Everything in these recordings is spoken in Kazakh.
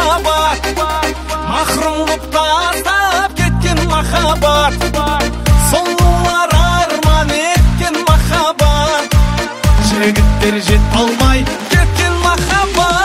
махаббат, махрум болып тастап кеткен махаббат, соңғылар арман еткен махаббат, жігіттер жет алмай кеткен махаббат.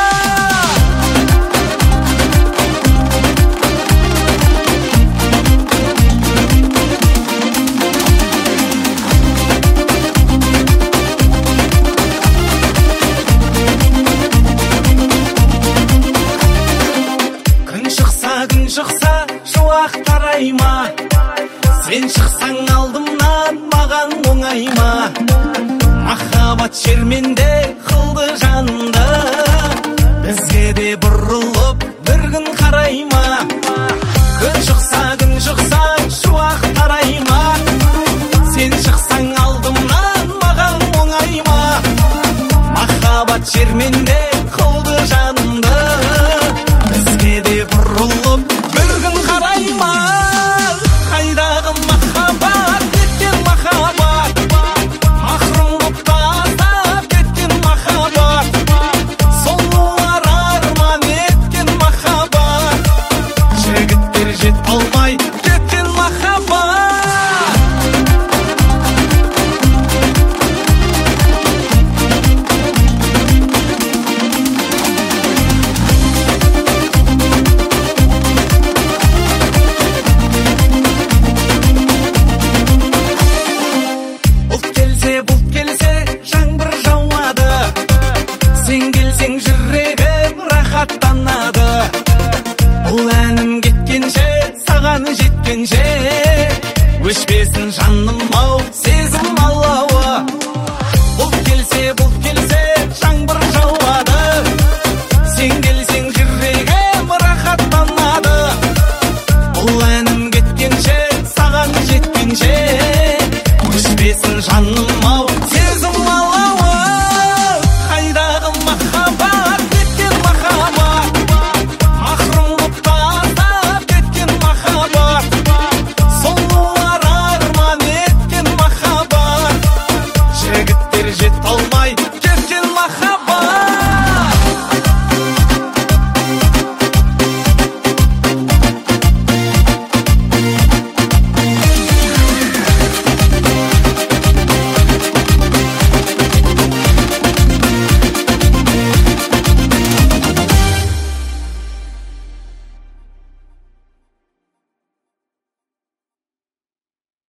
Күн шықса шуақ тарайма, сен шықсаң алдымнан маған оңайма. Махаббат шерменде қылды жанымды, бізге де бұрылып бір күн қарайма. Күн шықса шуақ тарайма, сен шықсаң алдымнан маған оңайма. Махаббат шерменде қылды жанымды, бізге де бұрылып бір күн қарайма. Қайдағы махаббат, кеткен махаббат, махрум болып тастап кеткен махаббат, соңғылар арман еткен махаббат, жігіттер жет алмай кеткен махаббат. Бұлт келсе жаңбыр жауады, сен келсең жүрегім рахаттанады. Бұл әнім кеткенше, саған жеткенше, өшпесін жаным-ау сезім алауы. Бұлт келсе жаңбыр жауады, сен келсең жүрегім рахаттанады. Бұл әнім кеткенше, саған жеткенше, өшпесін жаным